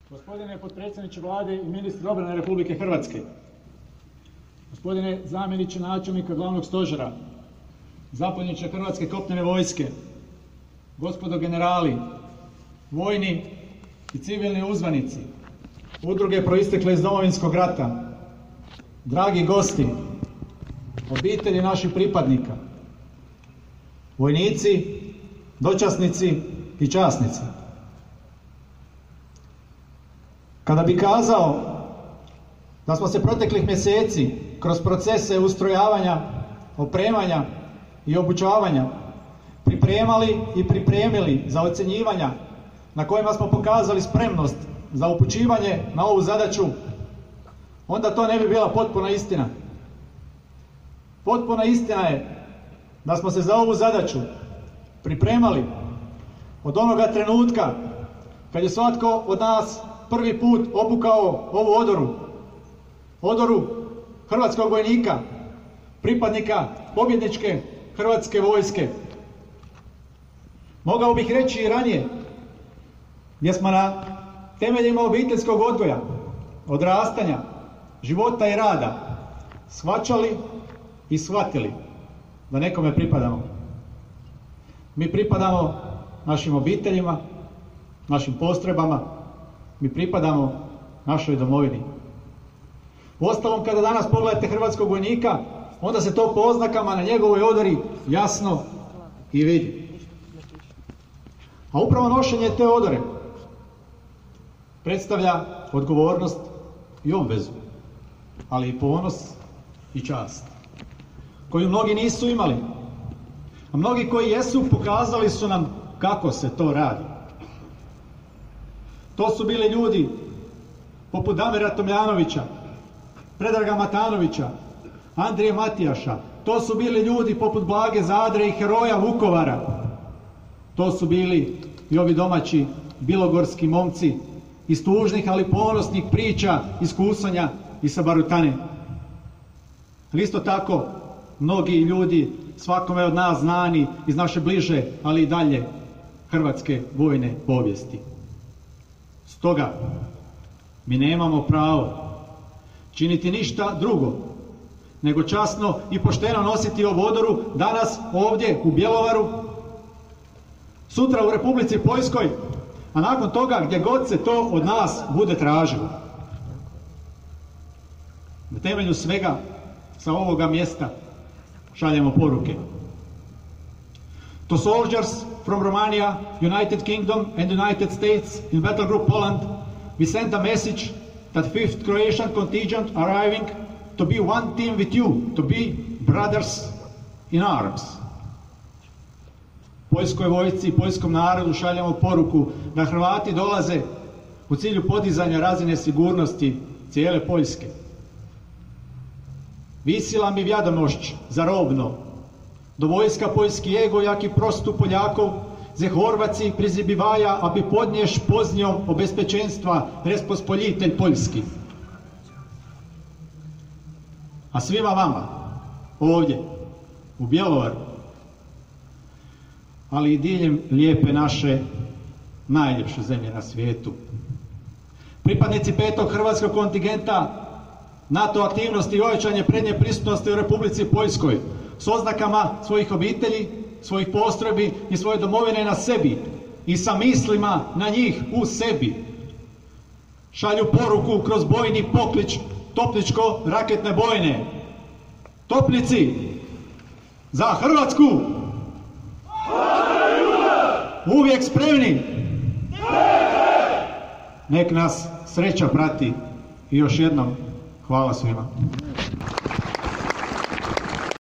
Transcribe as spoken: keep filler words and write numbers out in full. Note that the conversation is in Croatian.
Gospodine potpredsjedniče Vlade i ministre obrane Republike Hrvatske, gospodine zamjeniče načelnika Glavnog stožera, zapovjedniče Hrvatske kopnene vojske, gospodo generali, vojni i civilni uzvanici, udruge proistekle iz Domovinskog rata, dragi gosti, obitelji naših pripadnika, vojnici, dočasnici i časnici. Kada bi kazao da smo se proteklih mjeseci kroz procese ustrojavanja, opremanja i obučavanja pripremali i pripremili za ocjenjivanja na kojima smo pokazali spremnost za upućivanje na ovu zadaću, onda to ne bi bila potpuna istina. Potpuna istina je da smo se za ovu zadaću pripremali od onoga trenutka kad je svatko od nas prvi put obukao ovu odoru, odoru hrvatskog vojnika, pripadnika pobjedničke hrvatske vojske. Mogao bih reći i ranije, gdje smo na temeljima obiteljskog odgoja, odrastanja, života i rada shvaćali i shvatili da nekome pripadamo. Mi pripadamo našim obiteljima, našim postrojbama, mi pripadamo našoj domovini. Uostalom, kada danas pogledate hrvatskog vojnika, onda se to po oznakama na njegovoj odori jasno i vidi. A upravo nošenje te odore predstavlja odgovornost i obvezu, ali i ponos i čast, koju mnogi nisu imali. A mnogi koji jesu, pokazali su nam kako se to radi. To su bili ljudi poput Damira Tomljanovića, Predraga Matanovića, Andrije Matijaša. To su bili ljudi poput Blage Zadre i heroja Vukovara. To su bili i ovi domaći bilogorski momci iz tužnih, ali ponosnih priča iz Kusonja i sa Barutane. Ali isto tako, mnogi ljudi, svakome od nas znani iz naše bliže, ali i dalje hrvatske vojne povijesti. Stoga, mi nemamo pravo činiti ništa drugo, nego časno i pošteno nositi ovu odoru danas ovdje u Bjelovaru, sutra u Republici Poljskoj, a nakon toga gdje god se to od nas bude tražilo. Na temelju svega sa ovoga mjesta šaljemo poruke. To soldiers from Romania, United Kingdom and United States in Battle Group Poland, we send a message that fifth Croatian contingent arriving to be one team with you, to be brothers in arms. Poljskoj vojsci i poljskom narodu šaljemo poruku da Hrvati dolaze u cilju podizanja razine sigurnosti cijele Poljske. Vysílám mi viadomošć zarobno do vojska poljski ego, jak i prostu Poljakov, ze Horvaci prizibivaja, aby podnješ poznjom obezpečenstva Respospoljitelj Poljski. A svima vama, ovdje, u Bjelovaru, ali i diljem lijepe naše, najljepše zemlje na svijetu, pripadnici petog hrvatskog kontingenta NATO aktivnosti i ojačanje prednje prisutnosti u Republici Poljskoj s oznakama svojih obitelji, svojih postrojbi i svoje domovine na sebi i sa mislima na njih u sebi šalju poruku kroz bojni poklič topničko-raketne bojne. Topnici, za Hrvatsku! Uvijek spremni! Nek nas sreća prati i još jednom hvala svima.